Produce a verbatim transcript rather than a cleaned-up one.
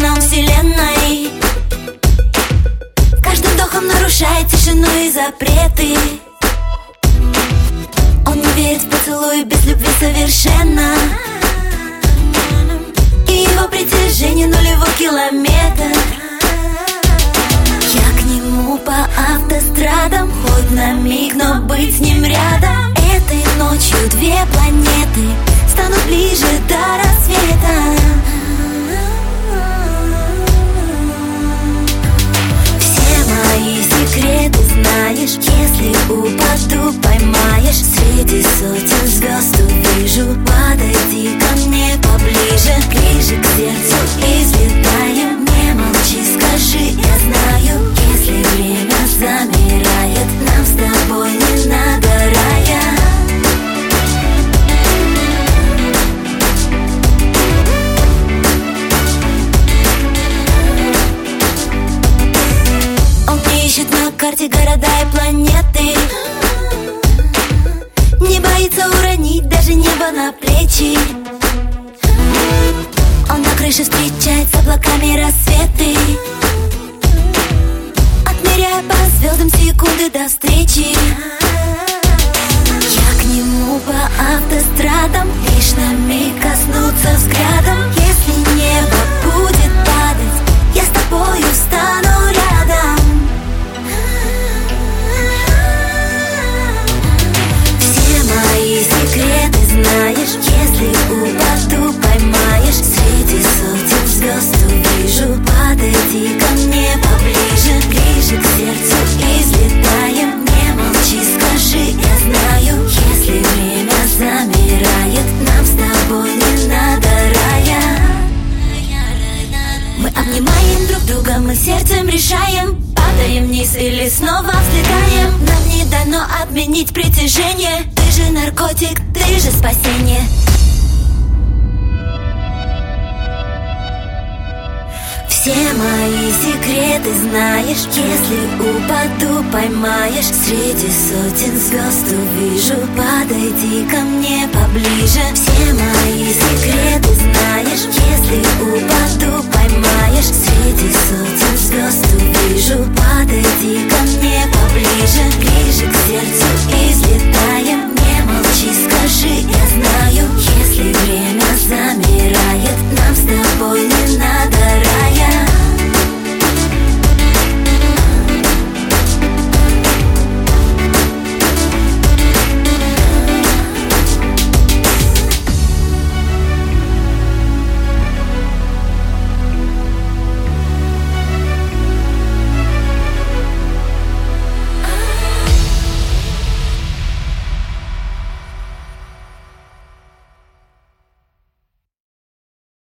законам вселенной. Каждым вдохом нарушает тишину и запреты. Он не верит в поцелуй без любви совершенно. И его притяжение нулевой километр. Я к нему по автострадам, хоть на миг, но быть с ним рядом. Этой ночью две планеты станут ближе до рассвета. Все мои секреты знаешь, если упаду, поймаешь. Среди сотен звезд увижу, подойди ко мне поближе, ближе к сердцу излетаем. Не молчи, скажи, я знаю, если время замирает, нам с тобой не надо рая. Он ищет на карте города и планеты, не боится уронить даже небо на плечи. Он на крыше встречает с облаками рассветы, отмеряя по звездам секунды до встречи. Я к нему по автострадам, лишь на миг коснуться взглядом. Если небо будет падать, я с тобою встану рядом. Все мои секреты знаешь, если упаду, поймаешь. Среди сотен звезд увижу, подойди ко мне поближе, ближе к сердцу излетаем. Не молчи, скажи, я знаю, если время замирает, нам с тобой не надо рая. Мы обнимаем друг друга, мы сердцем решаем, падаем вниз или снова взлетаем. Нам не дано отменить притяжение. Ты же наркотик, ты же спасение. Все мои секреты знаешь, если упаду, поймаешь. Среди сотен звезд увижу, подойди ко мне поближе. Все мои секреты знаешь, если упаду, поймаешь. Среди сотен звезд увижу, подойди ко мне поближе, ближе к сердцу